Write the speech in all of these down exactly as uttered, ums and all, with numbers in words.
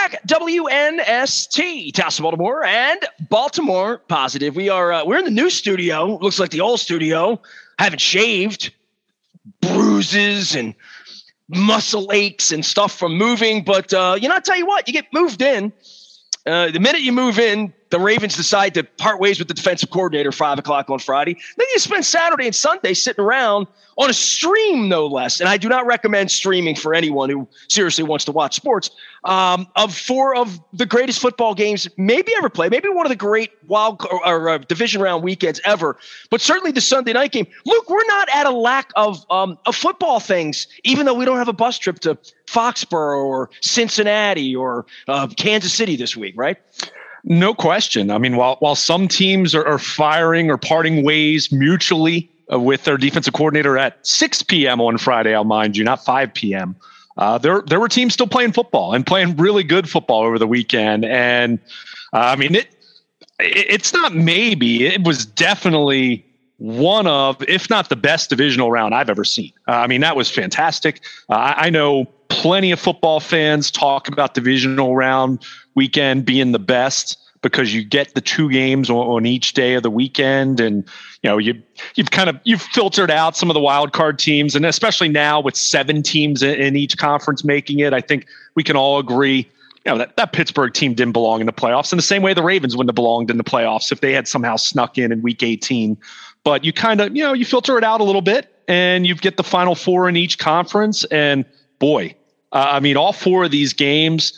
back. W N S T, Tassel, Baltimore, and Baltimore Positive. We are uh, we're in the new studio. Looks like the old studio. Haven't shaved. Bruises and muscle aches and stuff from moving. But uh, you know, I'll tell you what, you get moved in. Uh, the minute you move in, the Ravens decide to part ways with the defensive coordinator five o'clock on Friday. Then you spend Saturday and Sunday sitting around on a stream, no less. And I do not recommend streaming for anyone who seriously wants to watch sports. Um, of four of the greatest football games maybe ever played, maybe one of the great wild or, or uh, division round weekends ever, but certainly the Sunday night game. Luke, we're not at a lack of um, of football things, even though we don't have a bus trip to Foxborough or Cincinnati or uh, Kansas City this week, right? No question. I mean, while while some teams are, are firing or parting ways mutually uh, with their defensive coordinator at six p.m. on Friday, I'll mind you, not five p.m., uh, there there were teams still playing football and playing really good football over the weekend. And uh, I mean, it, it it's not maybe, it was definitely one of, if not the best divisional round I've ever seen. Uh, I mean, that was fantastic. Uh, I, I know plenty of football fans talk about divisional round weekend being the best because you get the two games on, on each day of the weekend. And, you know, you, you've kind of, you've filtered out some of the wild card teams. And especially now with seven teams in, in each conference making it, I think we can all agree, you know, that, that Pittsburgh team didn't belong in the playoffs in the same way the Ravens wouldn't have belonged in the playoffs if they had somehow snuck in in week eighteen. But you kind of, you know, you filter it out a little bit and you get the final four in each conference. And boy, uh, I mean, all four of these games,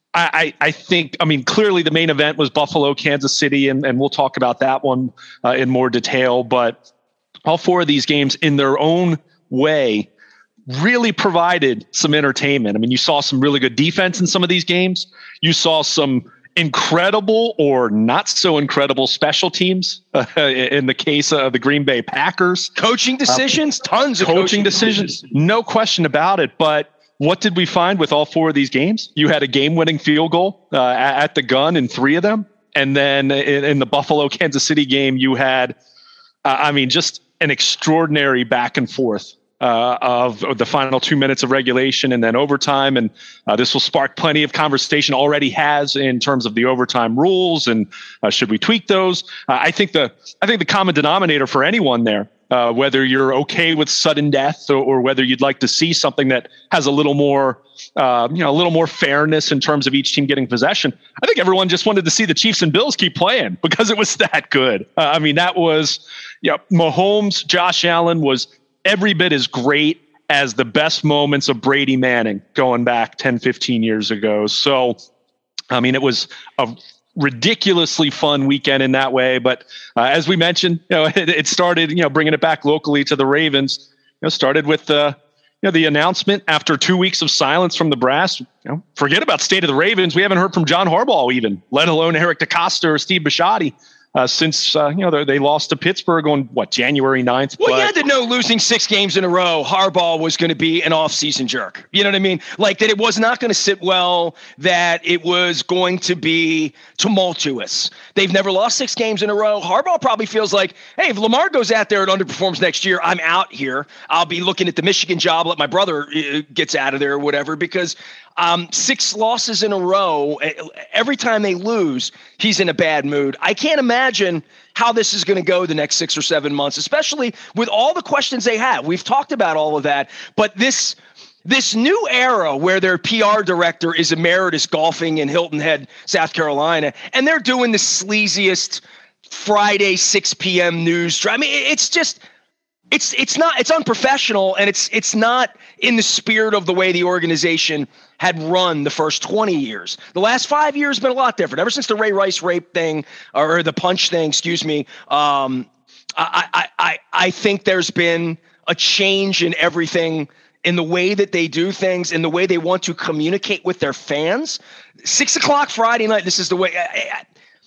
I, I, I think, I mean, clearly the main event was Buffalo, Kansas City, and, and we'll talk about that one uh, in more detail. But all four of these games in their own way really provided some entertainment. I mean, you saw some really good defense in some of these games. You saw some incredible or not so incredible special teams uh, in the case of the Green Bay Packers. Coaching decisions, uh, tons of coaching, coaching decisions, decisions. No question about it. But what did we find with all four of these games? You had a game-winning field goal uh, at the gun in three of them. And then in, in the Buffalo-Kansas City game, you had, uh, I mean, just an extraordinary back and forth uh, of, of the final two minutes of regulation and then overtime. And uh, this will spark plenty of conversation, already has, in terms of the overtime rules and uh, should we tweak those? Uh, I think the I think the common denominator for anyone there, Uh, whether you're okay with sudden death or, or whether you'd like to see something that has a little more, uh, you know, a little more fairness in terms of each team getting possession. I think everyone just wanted to see the Chiefs and Bills keep playing because it was that good. Uh, I mean, that was, you know, Mahomes, Josh Allen was every bit as great as the best moments of Brady Manning going back ten, fifteen years ago. So, I mean, it was a ridiculously fun weekend in that way. But uh, as we mentioned, you know, it, it started, you know, bringing it back locally to the Ravens, you know, started with the, uh, you know, the announcement after two weeks of silence from the brass. You know, forget about state of the Ravens. We haven't heard from John Harbaugh even, let alone Eric DeCosta or Steve Bisciotti. Uh, since, uh, you know, they lost to Pittsburgh on, what, January ninth? Well, but you had to know losing six games in a row, Harbaugh was going to be an off-season jerk. You know what I mean? Like that it was not going to sit well, that it was going to be tumultuous. They've never lost six games in a row. Harbaugh probably feels like, hey, if Lamar goes out there and underperforms next year, I'm out here. I'll be looking at the Michigan job, let my brother uh, gets out of there or whatever, because Um, six losses in a row. Every time they lose, he's in a bad mood. I can't imagine how this is going to go the next six or seven months, especially with all the questions they have. We've talked about all of that, but this this new era where their P R director is emeritus golfing in Hilton Head, South Carolina, and they're doing the sleaziest Friday six p.m. news. I mean, it's just it's it's not it's unprofessional, and it's it's not in the spirit of the way the organization had run the first twenty years. The last five years have been a lot different. Ever since the Ray Rice rape thing, or the punch thing, excuse me, um, I, I, I, I think there's been a change in everything, in the way that they do things, in the way they want to communicate with their fans. Six o'clock Friday night, this is the way. I, I,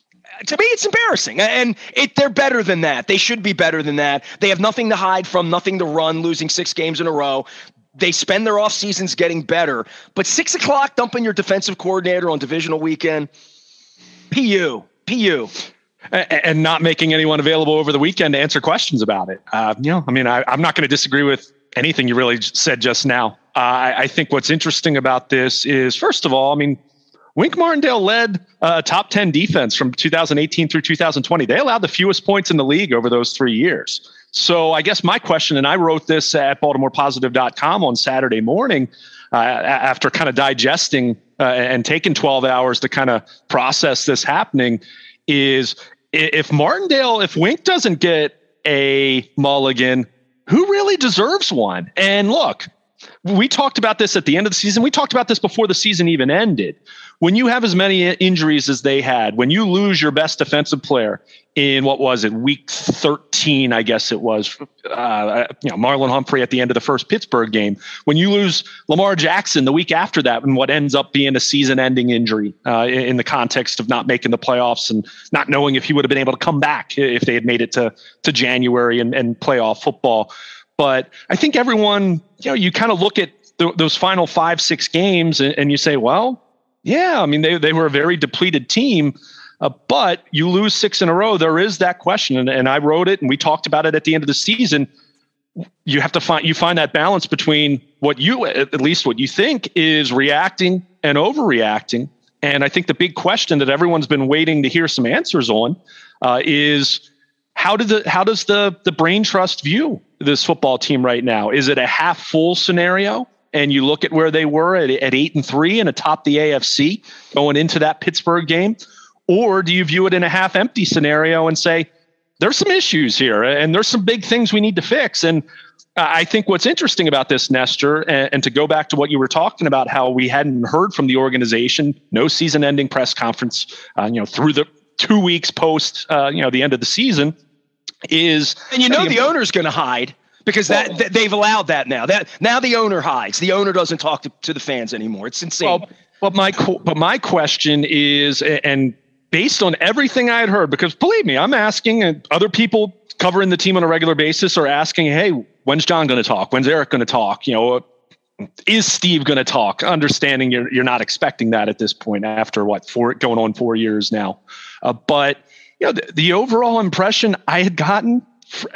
to me, it's embarrassing. And it, they're better than that. They should be better than that. They have nothing to hide from, nothing to run, losing six games in a row. They spend their off seasons getting better, but six o'clock dumping your defensive coordinator on divisional weekend, P U, P U. And not making anyone available over the weekend to answer questions about it. Uh, you know, I mean, I, I'm not going to disagree with anything you really said just now. Uh, I, I think what's interesting about this is, first of all, I mean, Wink Martindale led a uh, top ten defense from two thousand eighteen through two thousand twenty. They allowed the fewest points in the league over those three years. So I guess my question, and I wrote this at Baltimore Positive dot com on Saturday morning uh, after kind of digesting uh, and taking twelve hours to kind of process this happening, is if Martindale, if Wink doesn't get a mulligan, who really deserves one? And look, we talked about this at the end of the season. We talked about this before the season even ended. When you have as many injuries as they had, when you lose your best defensive player in, what was it, week thirteen, I guess it was, uh, you know, Marlon Humphrey at the end of the first Pittsburgh game, when you lose Lamar Jackson the week after that, and what ends up being a season-ending injury uh, in the context of not making the playoffs and not knowing if he would have been able to come back if they had made it to to January and, and playoff football. But I think everyone, you know, you kind of look at th- those final five, six games and, and you say, well, yeah, I mean, they, they were a very depleted team, uh, but you lose six in a row. There is that question. And, and I wrote it and we talked about it at the end of the season. You have to find, you find that balance between what you, at least what you think is reacting and overreacting. And I think the big question that everyone's been waiting to hear some answers on uh, is how did the, how does the, the brain trust view this football team right now? Is it a half full scenario? And you look at where they were at, at eight and three and atop the A F C going into that Pittsburgh game? Or do you view it in a half empty scenario and say, there's some issues here and there's some big things we need to fix? And I think what's interesting about this, Nestor, and, and to go back to what you were talking about, how we hadn't heard from the organization, no season ending press conference, uh, you know, through the two weeks post, uh, you know, the end of the season is, and you know, the owner's going to hide. Because that well, th- they've allowed that now. That now the owner hides. The owner doesn't talk to, to the fans anymore. It's insane. Well, but my but my question is, and based on everything I had heard, because believe me, I'm asking, and other people covering the team on a regular basis are asking, hey, when's John going to talk? When's Eric going to talk? You know, is Steve going to talk? Understanding you're you're not expecting that at this point after what four going on four years now. Uh, but you know, the, the overall impression I had gotten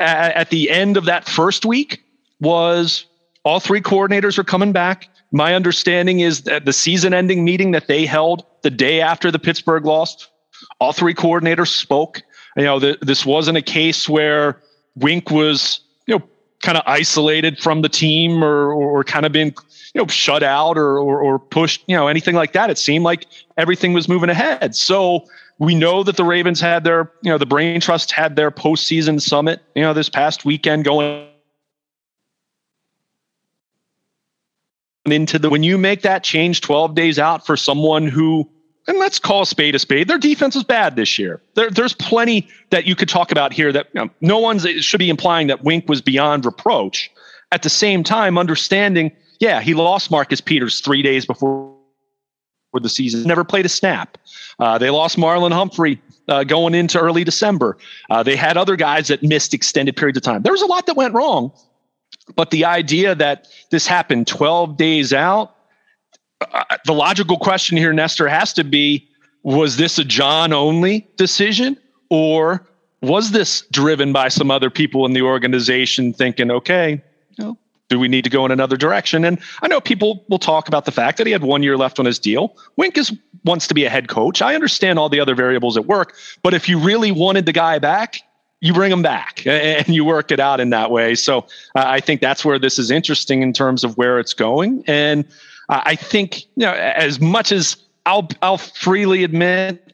at the end of that first week was all three coordinators are coming back. My understanding is that the season ending meeting that they held the day after the Pittsburgh loss, all three coordinators spoke. You know, the, this wasn't a case where Wink was, you know, kind of isolated from the team or, or, or kind of been, you know, shut out or, or, or pushed, you know, anything like that. It seemed like everything was moving ahead. So we know that the Ravens had their, you know, the Brain Trust had their postseason summit, you know, this past weekend going into the, when you make that change twelve days out for someone who, and let's call a spade a spade, their defense was bad this year. There, there's plenty that you could talk about here that, you know, no one should be implying that Wink was beyond reproach. At the same time, understanding, yeah, he lost Marcus Peters three days before the season, never played a snap. Uh, they lost Marlon Humphrey uh, going into early December. Uh, they had other guys that missed extended periods of time. There was a lot that went wrong, but the idea that this happened twelve days out, uh, the logical question here, Nestor, has to be, was this a John only decision, or was this driven by some other people in the organization thinking, okay, you know, do we need to go in another direction? And I know people will talk about the fact that he had one year left on his deal. Wink is wants to be a head coach. I understand all the other variables at work, but if you really wanted the guy back, you bring him back and you work it out in that way. So uh, I think that's where this is interesting in terms of where it's going. And uh, I think, you know, as much as I'll, I'll freely admit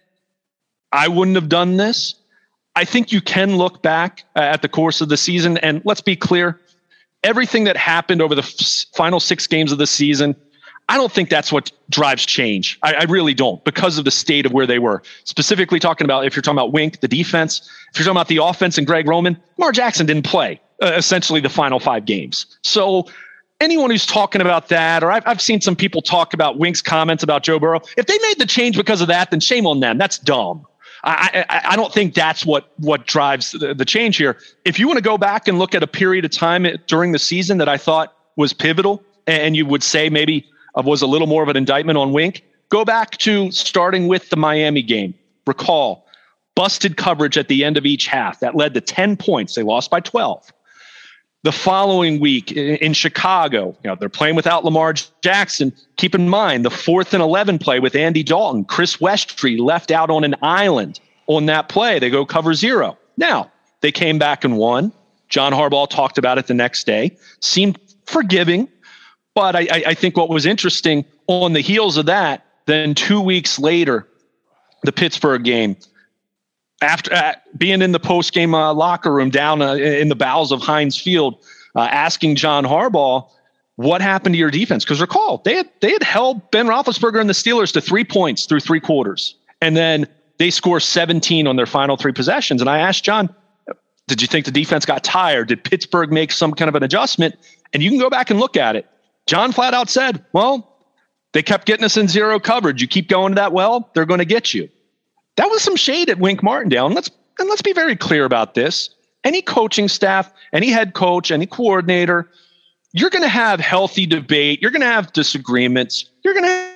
I wouldn't have done this, I think you can look back uh, at the course of the season. And let's be clear, everything that happened over the f- final six games of the season, I don't think that's what drives change. I, I really don't, because of the state of where they were. Specifically talking about, if you're talking about Wink, the defense, if you're talking about the offense and Greg Roman, Lamar Jackson didn't play uh, essentially the final five games. So anyone who's talking about that, or I've, I've seen some people talk about Wink's comments about Joe Burrow, if they made the change because of that, then shame on them. That's dumb. I, I, I don't think that's what, what drives the, the change here. If you want to go back and look at a period of time during the season that I thought was pivotal, and you would say maybe was a little more of an indictment on Wink, go back to starting with the Miami game. Recall, busted coverage at the end of each half. That led to ten points. They lost by twelve. The following week in, in Chicago, you know, they're playing without Lamar Jackson. Keep in mind the fourth and eleven play with Andy Dalton. Chris Westry left out on an island on that play. They go cover zero. Now, they came back and won. John Harbaugh talked about it the next day. Seemed forgiving. But I, I think what was interesting on the heels of that, then two weeks later, the Pittsburgh game, after uh, being in the post-game uh, locker room down uh, in the bowels of Heinz Field, uh, asking John Harbaugh, what happened to your defense? Because recall, they had, they had held Ben Roethlisberger and the Steelers to three points through three quarters. And then they score seventeen on their final three possessions. And I asked John, did you think the defense got tired? Did Pittsburgh make some kind of an adjustment? And you can go back and look at it. John flat out said, well, they kept getting us in zero coverage. You keep going to that well, they're going to get you. That was some shade at Wink Martindale. And let's, and let's be very clear about this. Any coaching staff, any head coach, any coordinator, you're going to have healthy debate. You're going to have disagreements. You're going to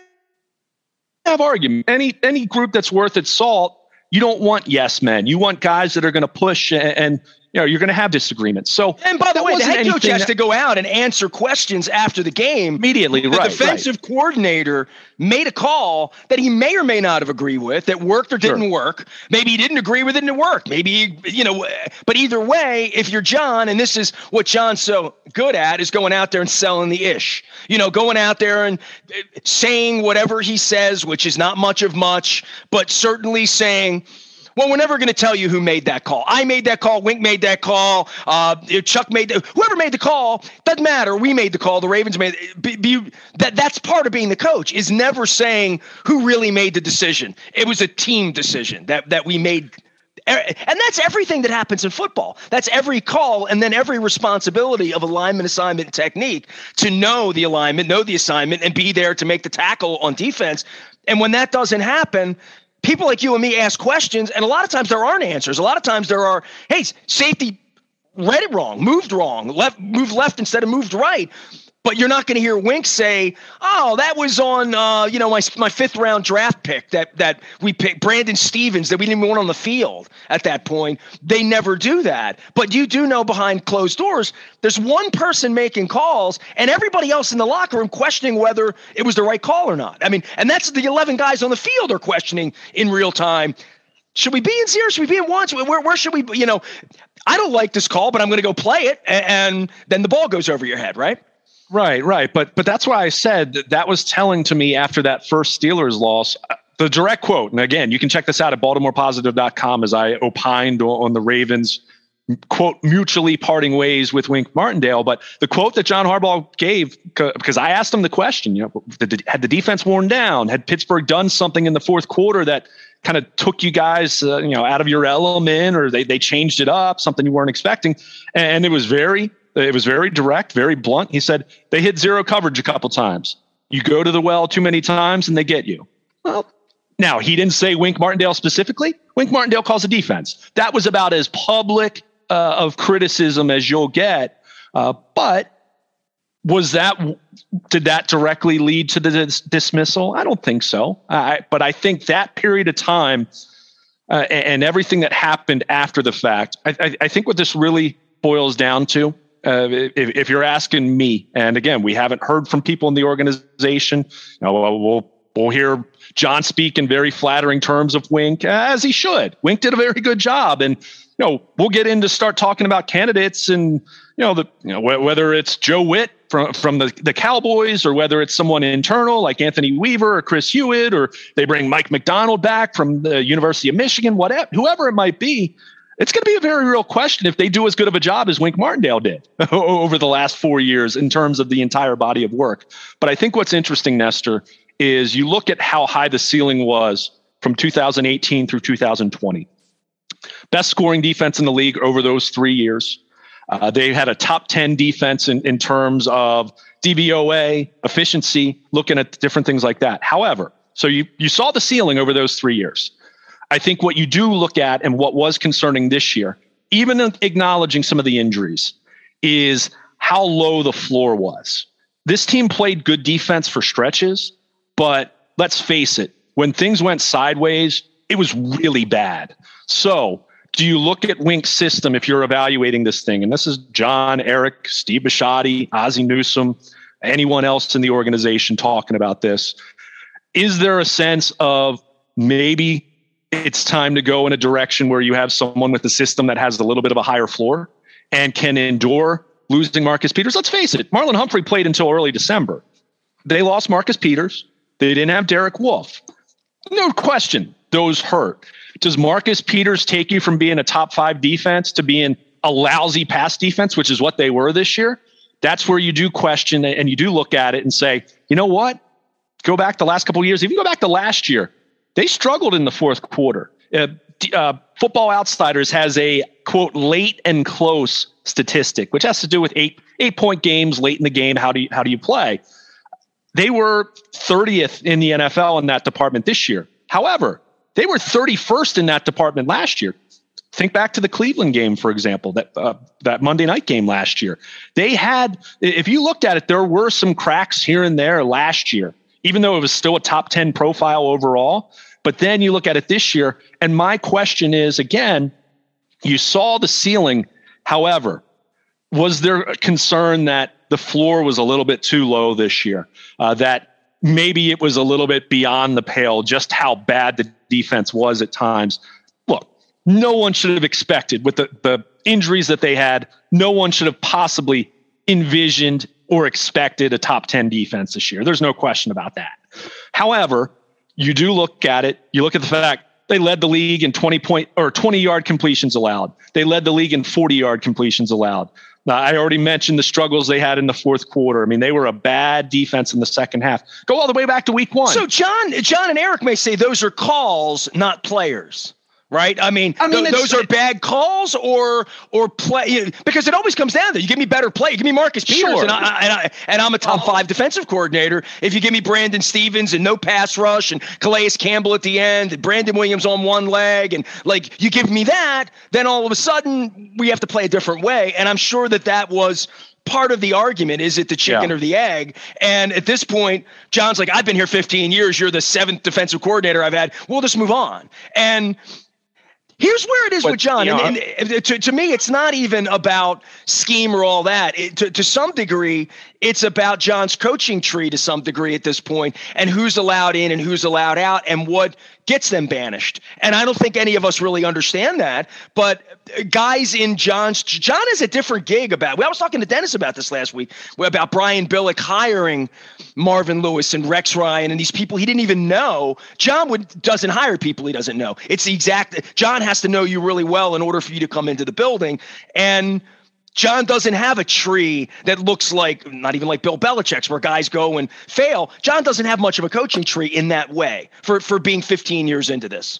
have arguments. Any, any group that's worth its salt, you don't want yes men. You want guys that are going to push and, and you know, you're going to have disagreements. So, and by the way, the head coach has to go out and answer questions after the game. Immediately, the right. The defensive right. coordinator made a call that he may or may not have agreed with, that worked or didn't sure. work. Maybe he didn't agree with it and it worked. Maybe, you know, but either way, if you're John, and this is what John's so good at, is going out there and selling the ish. You know, going out there and saying whatever he says, which is not much of much, but certainly saying, well, we're never going to tell you who made that call. I made that call. Wink made that call. Uh, Chuck made the, whoever made the call. Doesn't matter. We made the call. The Ravens made be, be, that. That's part of being the coach, is never saying who really made the decision. It was a team decision that that we made. And that's everything that happens in football. That's every call and then every responsibility of alignment, assignment, and technique to know the alignment, know the assignment, and be there to make the tackle on defense. And when that doesn't happen, people like you and me ask questions, and a lot of times there aren't answers. A lot of times there are, hey, safety read it wrong, moved wrong, left, moved left instead of moved right. But you're not going to hear Wink say, oh, that was on, uh, you know, my my fifth round draft pick that that we picked, Brandon Stevens, that we didn't even want on the field at that point. They never do that. But you do know behind closed doors, there's one person making calls and everybody else in the locker room questioning whether it was the right call or not. I mean, and that's the eleven guys on the field are questioning in real time. Should we be in zero? Should we be in one? Where, where should we, you know, I don't like this call, but I'm going to go play it. And, and then the ball goes over your head, right? Right, right. But but that's why I said that, that was telling to me after that first Steelers loss. The direct quote, and again, you can check this out at baltimore positive dot com as I opined on the Ravens, quote, mutually parting ways with Wink Martindale. But the quote that John Harbaugh gave, because I asked him the question, you know, had the defense worn down? Had Pittsburgh done something in the fourth quarter that kind of took you guys, uh, you know, out of your element, or they they changed it up, something you weren't expecting? And it was very It was very direct, very blunt. He said, they hit zero coverage a couple times. You go to the well too many times and they get you. Well, now, he didn't say Wink Martindale specifically. Wink Martindale calls a defense. That was about as public uh, of criticism as you'll get. Uh, but was that, did that directly lead to the dis- dismissal? I don't think so. I, but I think that period of time uh, and, and everything that happened after the fact, I, I, I think what this really boils down to, Uh, if, if you're asking me, and again, we haven't heard from people in the organization, you know, we'll, we'll, we'll hear John speak in very flattering terms of Wink, as he should. Wink did a very good job. And, you know, we'll get into start talking about candidates and, you know, the, you know, wh- whether it's Joe Witt from, from the, the Cowboys, or whether it's someone internal like Anthony Weaver or Chris Hewitt, or they bring Mike McDonald back from the University of Michigan, whatever, whoever it might be. It's going to be a very real question if they do as good of a job as Wink Martindale did over the last four years in terms of the entire body of work. But I think what's interesting, Nestor, is you look at how high the ceiling was from two thousand eighteen through two thousand twenty. Best scoring defense in the league over those three years. Uh, they had a top ten defense in, in terms of D V O A, efficiency, looking at different things like that. However, so you, you saw the ceiling over those three years. I think what you do look at, and what was concerning this year, even acknowledging some of the injuries, is how low the floor was. This team played good defense for stretches, but let's face it, when things went sideways, it was really bad. So do you look at Wink's system if you're evaluating this thing? And this is John, Eric, Steve Bisciotti, Ozzie Newsome, anyone else in the organization talking about this. Is there a sense of maybe it's time to go in a direction where you have someone with a system that has a little bit of a higher floor and can endure losing Marcus Peters? Let's face it, Marlon Humphrey played until early December. They lost Marcus Peters. They didn't have Derek Wolfe. No question, those hurt. Does Marcus Peters take you from being a top five defense to being a lousy pass defense, which is what they were this year? That's where you do question it and you do look at it and say, you know what? Go back the last couple of years. Even go back to last year. They struggled in the fourth quarter. Uh, uh, Football Outsiders has a, quote, late and close statistic, which has to do with eight eight-point games late in the game. How do you, how do you play? They were thirtieth in the N F L in that department this year. However, they were thirty-first in that department last year. Think back to the Cleveland game, for example, that uh, that Monday night game last year. They had, if you looked at it, there were some cracks here and there last year, even though it was still a top ten profile overall. But then you look at it this year, and my question is, again, you saw the ceiling. However, was there a concern that the floor was a little bit too low this year, uh, that maybe it was a little bit beyond the pale, just how bad the defense was at times? Look, no one should have expected with the, the injuries that they had. No one should have possibly envisioned or expected a top ten defense this year. There's no question about that. However, you do look at it. You look at the fact they led the league in twenty point or twenty yard completions allowed. They led the league in forty yard completions allowed. Now, I already mentioned the struggles they had in the fourth quarter. I mean, they were a bad defense in the second half. Go all the way back to week one. So John, John and Eric may say those are calls, not players. Right. I mean, I mean th- those are bad calls or or play, you know, because it always comes down to you give me better play. You give me Marcus Peters sure. and, I, and, I, and I'm a top five defensive coordinator. If you give me Brandon Stevens and no pass rush and Calais Campbell at the end, and Brandon Williams on one leg, and like you give me that, then all of a sudden we have to play a different way. And I'm sure that that was part of the argument. Is it the chicken yeah. or the egg? And at this point, John's like, I've been here fifteen years. You're the seventh defensive coordinator I've had. We'll just move on. And here's where it is but, with John. You know, and, and to, to me, it's not even about scheme or all that. It, to, to some degree, it's about John's coaching tree to some degree at this point, and who's allowed in and who's allowed out and what gets them banished. And I don't think any of us really understand that. But guys in John's – John has a different gig about – I was talking to Dennis about this last week, about Brian Billick hiring Marvin Lewis and Rex Ryan and these people he didn't even know. John would, doesn't hire people he doesn't know. It's the exact – John has to know you really well in order for you to come into the building. And – John doesn't have a tree that looks like, not even like Bill Belichick's, where guys go and fail. John doesn't have much of a coaching tree in that way for, for being fifteen years into this.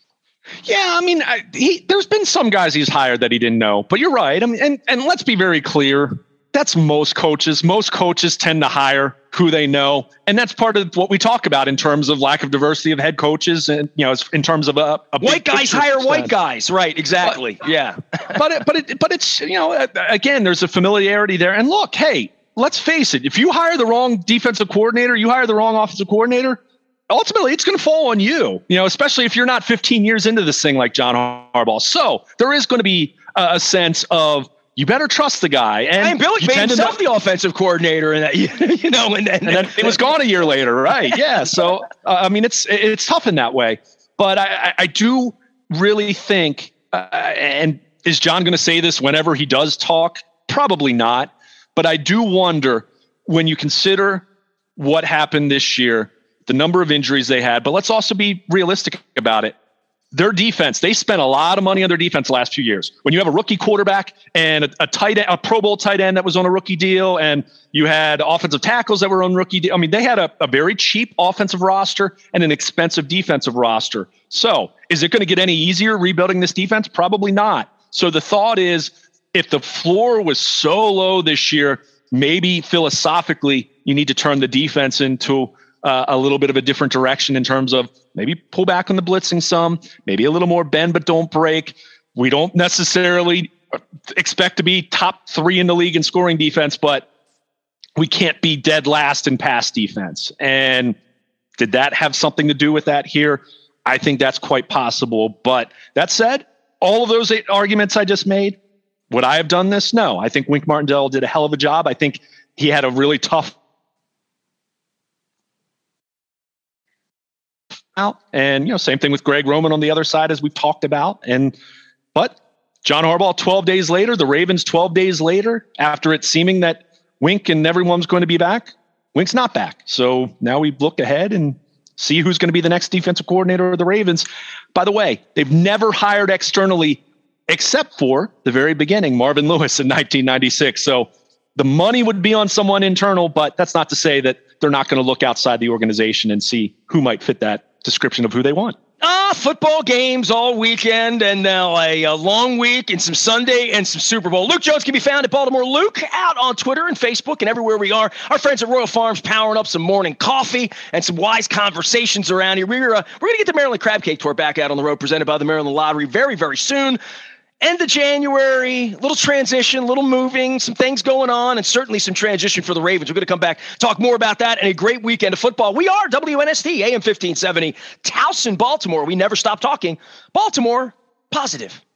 Yeah, I mean, I, he, there's been some guys he's hired that he didn't know, but you're right. I mean, and, and let's be very clear. That's most coaches. Most coaches tend to hire who they know. And that's part of what we talk about in terms of lack of diversity of head coaches. And, you know, in terms of a, a white guys hire white guys. Right. Exactly. But, yeah. but, it, but, it, but it's, you know, again, there's a familiarity there. And look, hey, let's face it. If you hire the wrong defensive coordinator, you hire the wrong offensive coordinator, ultimately it's going to fall on you, you know, especially if you're not fifteen years into this thing like John Harbaugh. So there is going to be a, a sense of, you better trust the guy. And, and Billick made himself the offensive coordinator, and you know, and, and, and then it was gone a year later, right? Yeah. So uh, I mean, it's it's tough in that way. But I, I do really think, uh, and is John going to say this whenever he does talk? Probably not. But I do wonder when you consider what happened this year, the number of injuries they had. But let's also be realistic about it. Their defense, they spent a lot of money on their defense the last few years. When you have a rookie quarterback and a, a tight end, a Pro Bowl tight end that was on a rookie deal, and you had offensive tackles that were on rookie deal. I mean, they had a, a very cheap offensive roster and an expensive defensive roster. So is it going to get any easier rebuilding this defense? Probably not. So the thought is, if the floor was so low this year, maybe philosophically you need to turn the defense into Uh, a little bit of a different direction in terms of maybe pull back on the blitzing some, maybe a little more bend but don't break. We don't necessarily expect to be top three in the league in scoring defense, but we can't be dead last in pass defense. And did that have something to do with that here? I think that's quite possible. But that said, all of those eight arguments I just made, would I have done this? No. I think Wink Martindale did a hell of a job. I think he had a really tough out. And, you know, same thing with Greg Roman on the other side, as we've talked about. And, but John Harbaugh, twelve days later, the Ravens twelve days later, after it seeming that Wink and everyone's going to be back, Wink's not back. So now we look ahead and see who's going to be the next defensive coordinator of the Ravens. By the way, they've never hired externally except for the very beginning, Marvin Lewis in nineteen ninety-six. So the money would be on someone internal, but that's not to say that they're not going to look outside the organization and see who might fit that description of who they want. Ah, football games all weekend, and now a, a long week and some Sunday and some Super Bowl. Luke Jones can be found at Baltimore Luke, out on Twitter and Facebook and everywhere we are. Our friends at Royal Farms powering up some morning coffee and some wise conversations around here. We're uh, we're going to get the Maryland Crab Cake Tour back out on the road, presented by the Maryland Lottery very, very soon. End of January, little transition, little moving, some things going on, and certainly some transition for the Ravens. We're going to come back, talk more about that, and a great weekend of football. We are W N S T, A M fifteen seventy, Towson, Baltimore. We never stop talking. Baltimore, positive.